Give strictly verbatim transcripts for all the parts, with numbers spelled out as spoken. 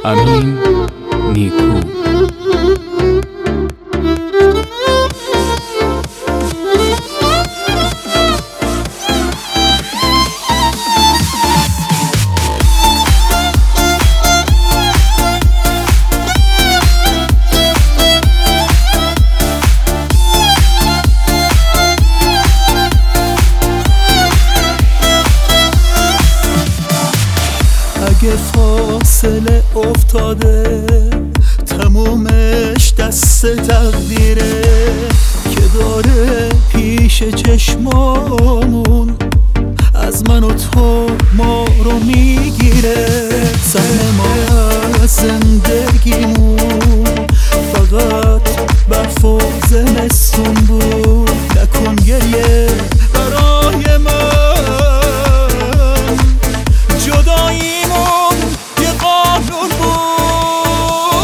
امین نیکو. اگه فاصله افتاده تمومش دست تقدیره که داره پیش چشمامون از من و تو ما رو میگیره. سهم ما از زندگیمون فقط برف و زمستون بود. نکن گریه برای من، جداییمون یه قانون بود.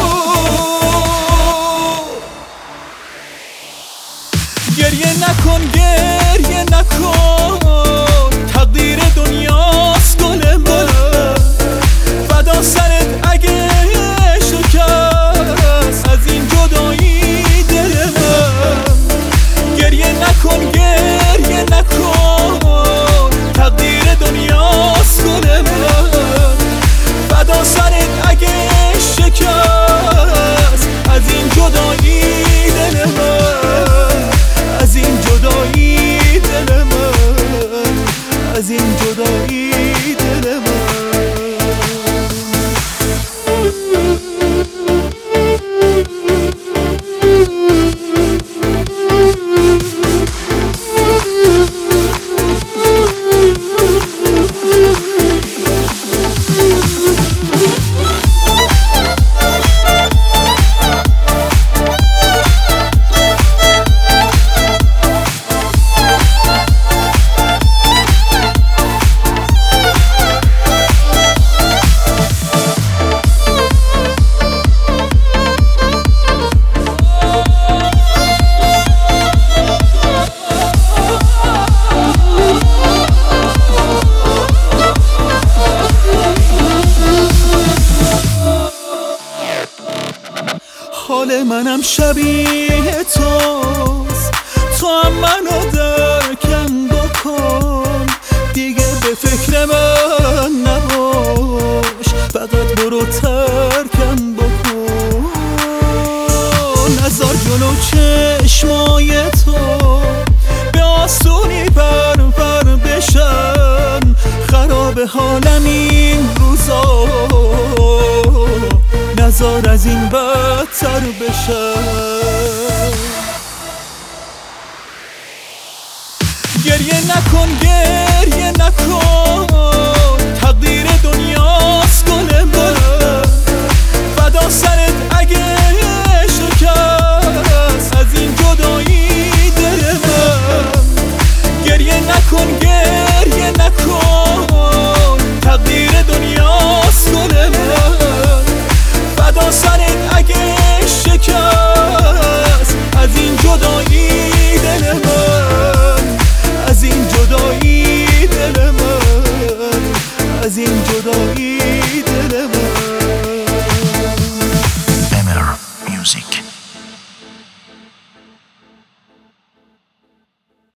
گریه نکن گریه نکن، تقدیر دنیاست گل من. فدا سرت اگه شکست از این جدایی دل من. گریه نکن گریه نکن، تقدیر دنیاست گل من. فدا سرت اگه شکست از این جدایی دل من، از این جدایی دل من، از این جدایی دل من. حال منم شبیه توست، تو هم منو درکم بکن. دیگه به فکر من نباش، فقط برو ترکم بکن. نذار جلو چشمای تو به آسونی پر پر بشن. خراب حالم این روزا، نذار از این بدتر بشن. گریه نکن گریه نکن، تقدیر دنیاست گل من. فدا سرت اگه شکست از این جدایی دل من. گریه نکن گریه نکن،